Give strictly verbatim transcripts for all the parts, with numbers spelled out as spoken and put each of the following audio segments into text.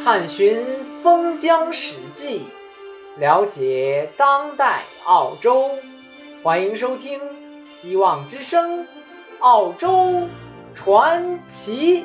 探寻封疆史迹，了解当代澳洲。欢迎收听希望之声澳洲传奇。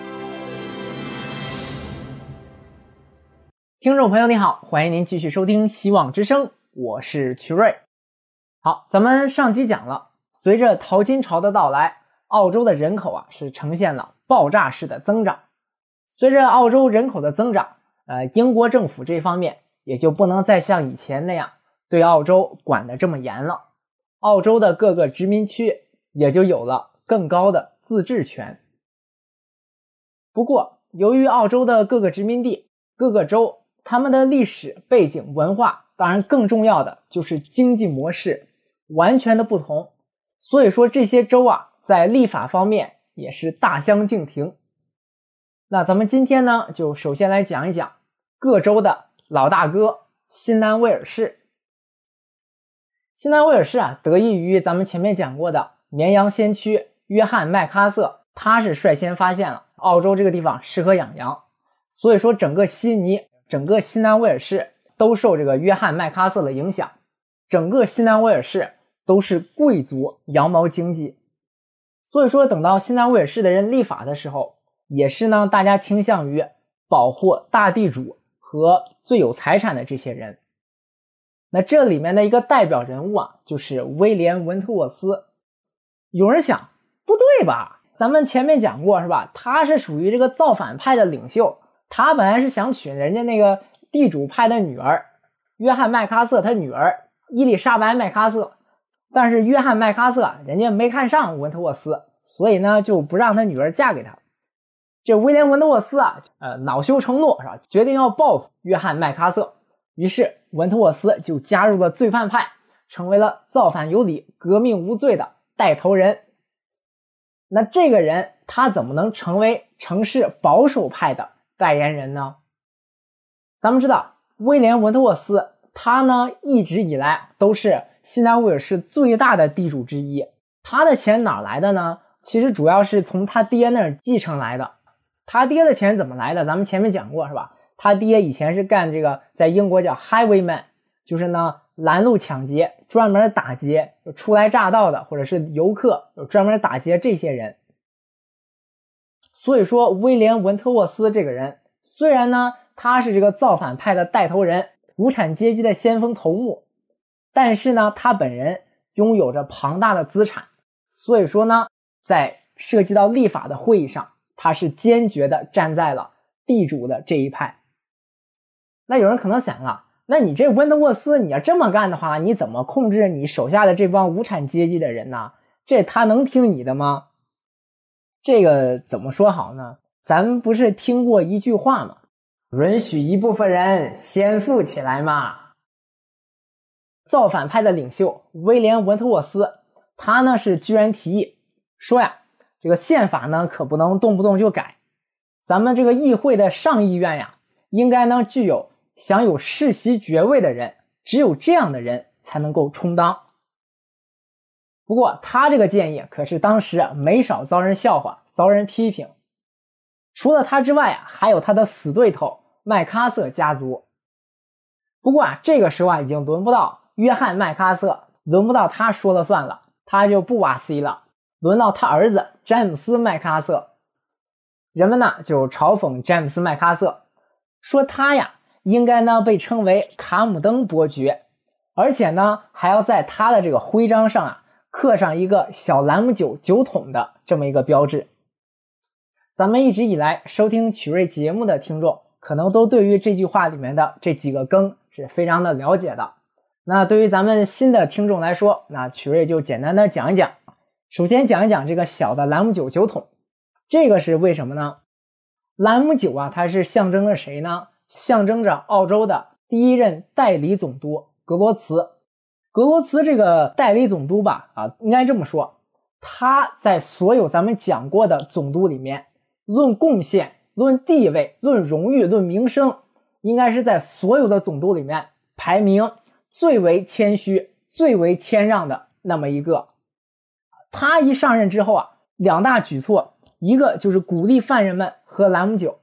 听众朋友你好，欢迎您继续收听希望之声，我是曲瑞。好，咱们上期讲了，随着淘金潮的到来，澳洲的人口啊是呈现了爆炸式的增长。随着澳洲人口的增长，呃，英国政府这方面也就不能再像以前那样对澳洲管得这么严了。澳洲的各个殖民区也就有了更高的自治权。不过，由于澳洲的各个殖民地、各个州，他们的历史背景、文化，当然更重要的就是经济模式完全的不同，所以说这些州啊，在立法方面也是大相径庭。那咱们今天呢，就首先来讲一讲各州的老大哥新南威尔士。新南威尔士啊，得益于咱们前面讲过的绵羊先驱约翰麦克阿瑟，他是率先发现了澳洲这个地方适合养羊，所以说整个悉尼、整个新南威尔士都受这个约翰麦克阿瑟的影响，整个新南威尔士都是贵族羊毛经济。所以说等到新南威尔士的人立法的时候，也是呢，大家倾向于保护大地主和最有财产的这些人。那这里面的一个代表人物啊，就是威廉文特沃斯。有人想，不对吧？咱们前面讲过是吧？他是属于这个造反派的领袖，他本来是想娶人家那个地主派的女儿约翰麦克阿瑟他女儿伊丽莎白麦克阿瑟，但是约翰麦克阿瑟人家没看上文特沃斯，所以呢就不让他女儿嫁给他。这威廉文特沃斯啊，呃，恼羞成怒是吧？决定要报复约翰麦克阿瑟。于是文特沃斯就加入了罪犯派，成为了造反有理、革命无罪的带头人。那这个人他怎么能成为城市保守派的代言人呢？咱们知道威廉文特沃斯他呢一直以来都是新南威尔士最大的地主之一，他的钱哪来的呢？其实主要是从他爹那儿继承来的。他爹的钱怎么来的？咱们前面讲过是吧？他爹以前是干这个，在英国叫 highwayman， 就是呢拦路抢劫，专门打劫初来乍到的或者是游客，专门打劫这些人。所以说威廉文特沃斯这个人，虽然呢他是这个造反派的带头人，无产阶级的先锋头目，但是呢他本人拥有着庞大的资产，所以说呢在涉及到立法的会议上，他是坚决的站在了地主的这一派。那有人可能想了，那你这温特沃斯你要这么干的话，你怎么控制你手下的这帮无产阶级的人呢？这他能听你的吗？这个怎么说好呢？咱们不是听过一句话吗？允许一部分人先富起来嘛。造反派的领袖威廉文特沃斯，他呢是居然提议说呀，这个宪法呢可不能动不动就改，咱们这个议会的上议院呀，应该呢具有享有世袭爵位的人，只有这样的人才能够充当。不过他这个建议可是当时没少遭人笑话，遭人批评。除了他之外啊，还有他的死对头麦克阿瑟家族。不过啊，这个时候啊已经轮不到约翰麦克阿瑟，轮不到他说了算了，他就不哇塞了，轮到他儿子詹姆斯麦克阿瑟。人们呢就嘲讽詹姆斯麦克阿瑟，说他呀应该呢被称为卡姆登伯爵，而且呢还要在他的这个徽章上啊刻上一个小兰姆酒酒桶的这么一个标志。咱们一直以来收听曲瑞节目的听众，可能都对于这句话里面的这几个更是非常的了解的。那对于咱们新的听众来说，那曲瑞就简单的讲一讲。首先讲一讲这个小的兰姆酒酒桶，这个是为什么呢？兰姆酒啊，它是象征着谁呢？象征着澳洲的第一任代理总督格罗茨。格罗茨这个代理总督吧，啊，应该这么说，他在所有咱们讲过的总督里面，论贡献、论地位、论荣誉、论名声，应该是在所有的总督里面排名最为谦虚、最为谦让的那么一个。他一上任之后啊，两大举措，一个就是鼓励犯人们喝兰姆酒，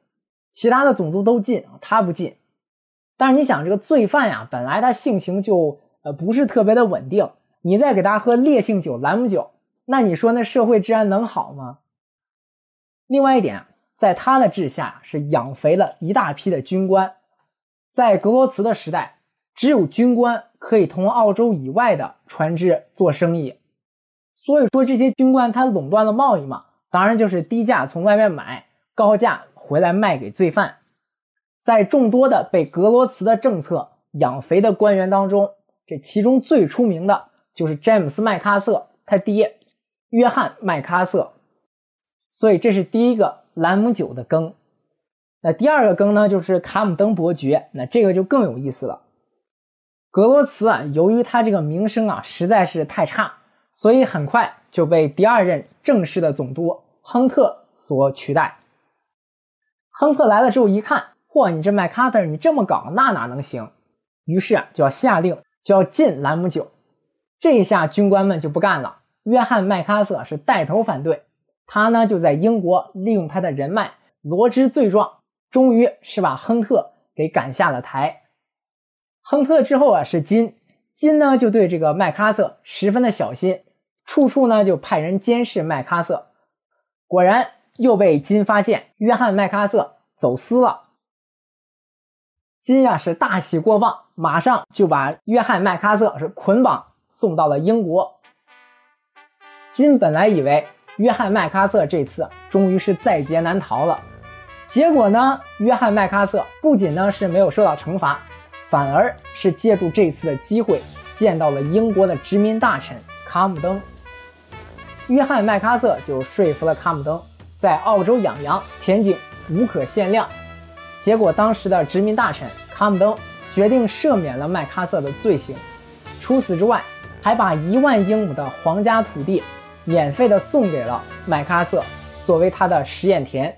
其他的总督都进，他不进。但是你想，这个罪犯呀，本来他性情就呃不是特别的稳定，你再给他喝烈性酒兰姆酒，那你说那社会治安能好吗？另外一点，在他的治下是养肥了一大批的军官。在格罗茨的时代，只有军官可以同澳洲以外的船只做生意，所以说这些军官他垄断了贸易嘛，当然就是低价从外面买，高价回来卖给罪犯。在众多的被格罗茨的政策养肥的官员当中，这其中最出名的就是詹姆斯麦卡瑟他爹约翰麦卡瑟。所以这是第一个兰姆酒的羹。那第二个羹呢，就是卡姆登伯爵。那这个就更有意思了。格罗茨啊，由于他这个名声啊实在是太差，所以很快就被第二任正式的总督亨特所取代。亨特来了之后一看，嚯，你这麦卡瑟你这么搞，那哪能行？于是啊，就要下令就要禁兰姆酒。这一下军官们就不干了，约翰麦卡瑟是带头反对。他呢就在英国利用他的人脉罗织罪状，终于是把亨特给赶下了台。亨特之后啊是金，金呢就对这个麦卡瑟十分的小心，处处呢就派人监视麦卡瑟。果然又被金发现约翰麦卡瑟走私了。金呀是大喜过望，马上就把约翰麦卡瑟是捆绑送到了英国。金本来以为约翰麦卡瑟这次终于是在劫难逃了，结果呢，约翰麦卡瑟不仅呢是没有受到惩罚，反而是借助这次的机会见到了英国的殖民大臣卡姆登。约翰麦卡瑟就说服了卡姆登，在澳洲养羊前景无可限量。结果当时的殖民大臣卡姆登决定赦免了麦卡瑟的罪行，除此之外还把一万英亩的皇家土地免费的送给了麦卡瑟作为他的实验田。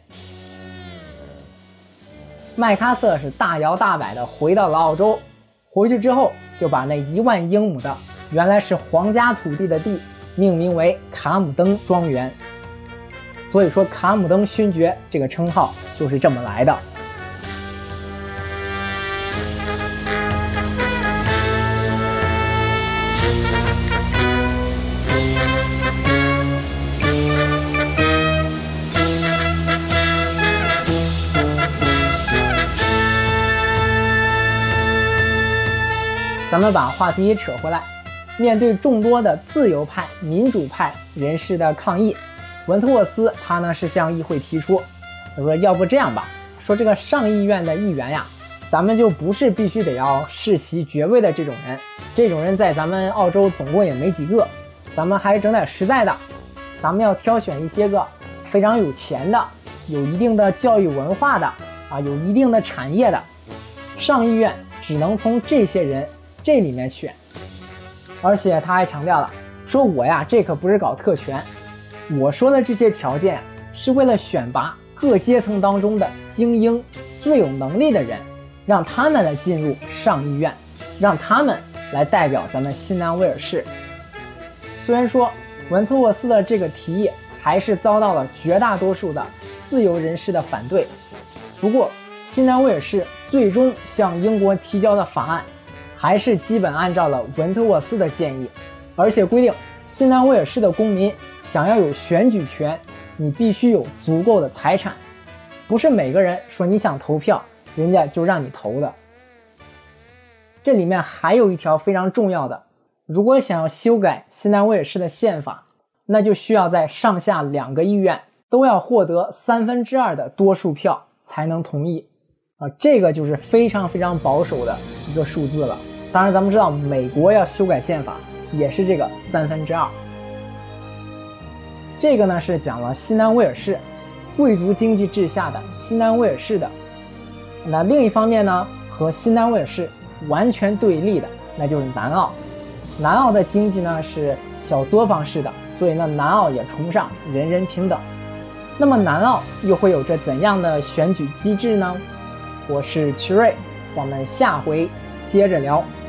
麦卡瑟是大摇大摆的回到了澳洲，回去之后就把那一万英亩的原来是皇家土地的地命名为卡姆登庄园。所以说卡姆登勋爵这个称号就是这么来的。咱们把话题扯回来，面对众多的自由派、民主派人士的抗议，文特沃斯他呢是向议会提出，他说要不这样吧，说这个上议院的议员呀，咱们就不是必须得要世袭爵位的这种人，这种人在咱们澳洲总共也没几个，咱们还是整点实在的，咱们要挑选一些个非常有钱的、有一定的教育文化的啊，有一定的产业的，上议院只能从这些人这里面选。而且他还强调了，说我呀这可不是搞特权，我说的这些条件是为了选拔各阶层当中的精英最有能力的人，让他们来进入上议院，让他们来代表咱们新南威尔士。虽然说文特沃斯的这个提议还是遭到了绝大多数的自由人士的反对，不过新南威尔士最终向英国提交的法案还是基本按照了文特沃斯的建议，而且规定新南威尔士的公民想要有选举权，你必须有足够的财产，不是每个人说你想投票人家就让你投的。这里面还有一条非常重要的，如果想要修改新南威尔士的宪法，那就需要在上下两个议院都要获得三分之二的多数票才能同意啊，这个就是非常非常保守的一个数字了。当然咱们知道美国要修改宪法也是这个三分之二。这个呢是讲了新南威尔士贵族经济治下的新南威尔士的。那另一方面呢，和新南威尔士完全对立的那就是南澳。南澳的经济呢是小作坊式的，所以呢南澳也崇尚人人平等。那么南澳又会有着怎样的选举机制呢？我是曲瑞，咱们下回接着聊。